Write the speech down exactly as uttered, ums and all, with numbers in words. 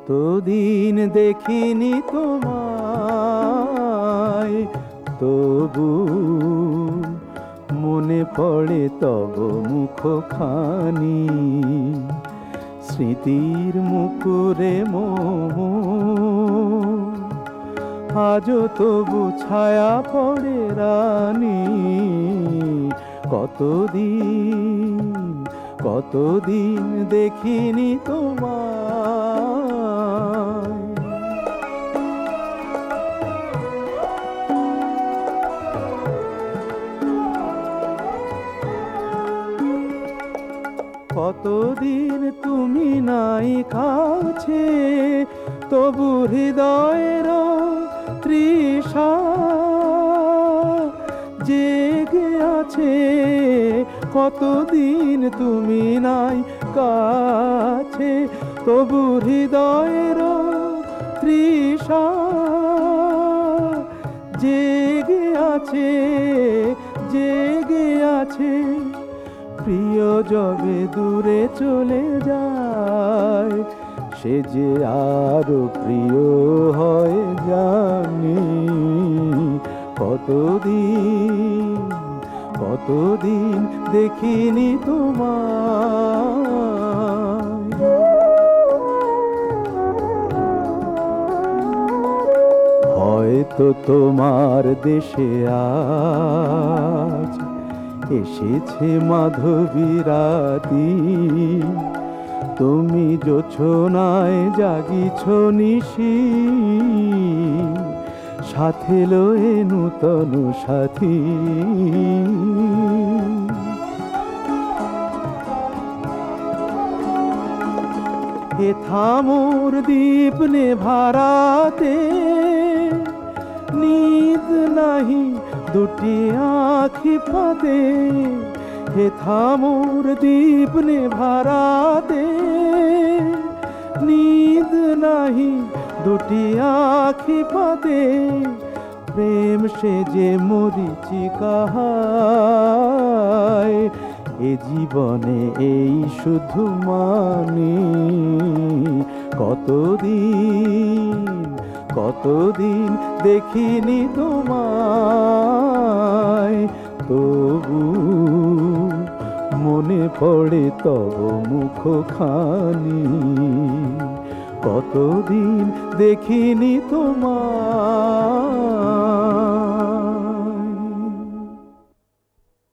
কতদিন দেখিনি তোমায়, তবু মনে পড়ে তব মুখখানি। স্মৃতির মুকুরে মোহ আজও তবু ছায়া পড়ে রানী। কতদিন কতদিন দেখিনি তোমায়। কতদিন তুমি নাই কাছে, তবু হৃদয়ের তৃষা জেগে আছে। কতদিন তুমি নাই কাছে, তবু হৃদয়ের তৃষা জেগে আছে, জেগে আছে। প্রিয় যবে দূরে চলে যায়, সে যে আরো প্রিয় হয় জানি। কতদিন কতদিন দেখিনি তোমায়। হয়তো তোমার দেশে আজ এসেছে মাধবী রাতি। তুমি জোছনায় জাগিছ নিশি, সাথে লয়ে নূতন সাথী। হে থামোর দীপ নেভারাতে, নিদ নাহি দুটি আঁখি ফাঁদে। হে থামোর দীপ নেভারাতে, নিদ নাহি দুটি আঁখি ফাঁদে। প্রেম সে যে মরিচিকা হায়, এ জীবনে এই শুধু মানি। কতদিন কতদিন দেখিনি তোমায়, তবু মনে পড়ে তব মুখখানি। কতদিন দেখিনি তোমায়।